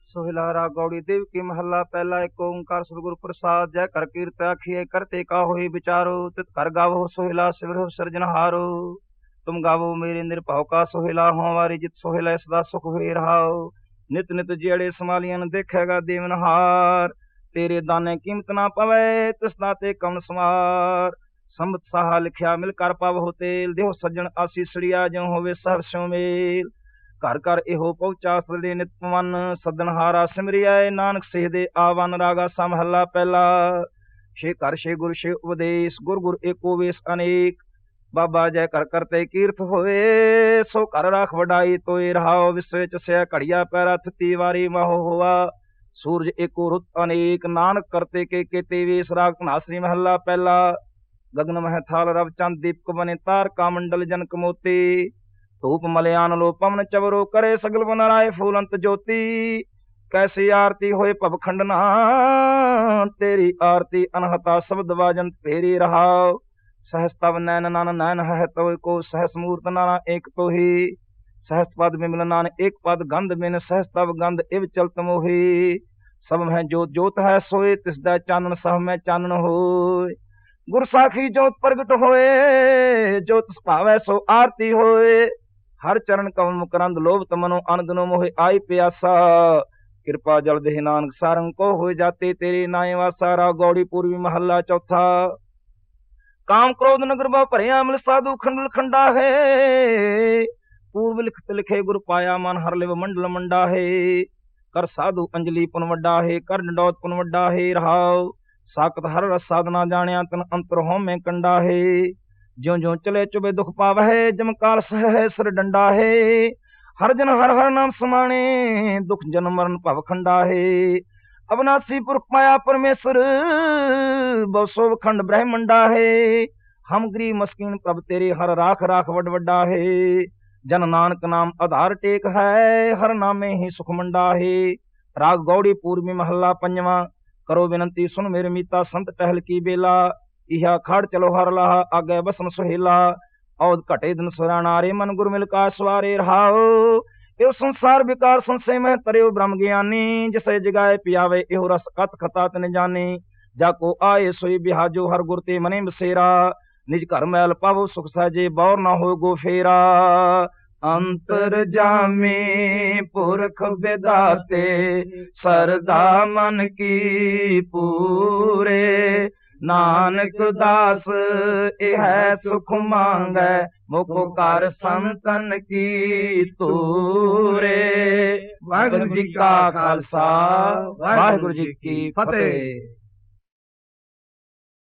सोहिला राग गौड़ी देव की महला पहला। एक ओंकार सतगुरु प्रसाद। जय कर कीर्त आखिए करते का होई विचारो। तित कर गावो सोहिला शिवरो सृजनहारो। तुम गावो मेरे निरभाव का सोहिला हो हमारी जित सोहिला सदा सुख हुए रहाओ। नित नित जेड़े समालियन देखेगा देवनहार। तेरे दाने कीमत ना पवे तिस दाते कवन समार। संबत साहा लिखिया मिल कर पाव हो तेल। देहो सज्जन आशीषड़िया जो होवे सहर स्यों मेल। घर घर एहो पहुंचा सदे नित पवन। सदनहारा सिमरिया नानक सेह दे आवन। रागा सा महला पहला। शे कर शे गुर शे उपदेश गुर गुर एको वेश अनेक। बाबा जय कर करते कीर्त होए सो कर राख वडाई तोय रहाओ। विश्व च घड़िया पैरा थती वारी माहो हुआ। सूरज एको रुत अनेक नानक करते के वेश। राग धनासरी महला पहला। गगन मह थाल रव चंद दीपक बने तार का मंडल जनक मोती। धूप मलयान लो पवन चवरो करे सगल बनाए फूलंत ज्योति। कैसी आरती होए पब खंडना तेरी आरती अनहता शब्द वाजंत फेरी रहाओ। सहस तब नैन नान नैन है तो को सहस मूर्त नाना एक तो ही। सहस पद विमल नान एक पद गंध बिन सहस तब गंध इव चलत मोही। सब में जोत जोत है सोए तिस दै चानन सब में चानन होए। गुर साखी जोत प्रगट होए जोत भावै सो आरती होए। हर चरण कवन मुकरंद लोभ तमनो अनदनो मोहे आई प्यासा। कृपा जल देह नानक सारंग को हो जाते तेरे नाय वासा। राग गौड़ी पूर्वी महला चौथा। काम क्रोध नगर बहु भरे अमल साधु खंडल खंडा है। पूर्व लिखत लिखे गुर पाया मन हर लिव मंडल मंडा है। कर साधु अंजलि पुन वड्डा है कर डंडौत पुन वड्डा है रहाओ। साकत हर रस साधना जानिया तन अंतर होम में कंडा है। ज्यो ज्यो चले चुबे दुख पाव है जम काल सह सिर डंडा है। हर जन हर हर नाम समाने दुख जन्म मरण भव खंडा है। अविनाशी पुरख पाया परमेश्वर बहु सोभ खंड ब्रह्मंडा है। हम गरीब मस्कीन प्रभ तेरे हर राख राख वड वड्डा है। जन नानक नाम आधार टेक है हर नामे ही सुख मंडा है। राग गौड़ी पूर्वी महला पंजवा। करो विनंती सुन मेरे मीता संत टहल की बेला। इहा खड़ चलो हर लाह आगे बसन सुहेला। औद घटे दिन सुराना रे मन गुर मिल का सवारे रहाओ। यो संसार विकार संशय में तरियो ब्रह्म ज्ञानी। जिसे जगाए पियावे एहो रस कत खता तन जानी। जाको आए सोई बिहाजो हर गुरते मने बसेरा। निज घर मैल पावो सुख सहजे बौर ना हो गो फेरा। अंतर जामी पुरख विदाते सरदा मन की पूरे। नानक दास यह सुख मांगै मुख कर संतन की तूरे। वाहिगुरु जी का खालसा वाहिगुरु जी की फतेह।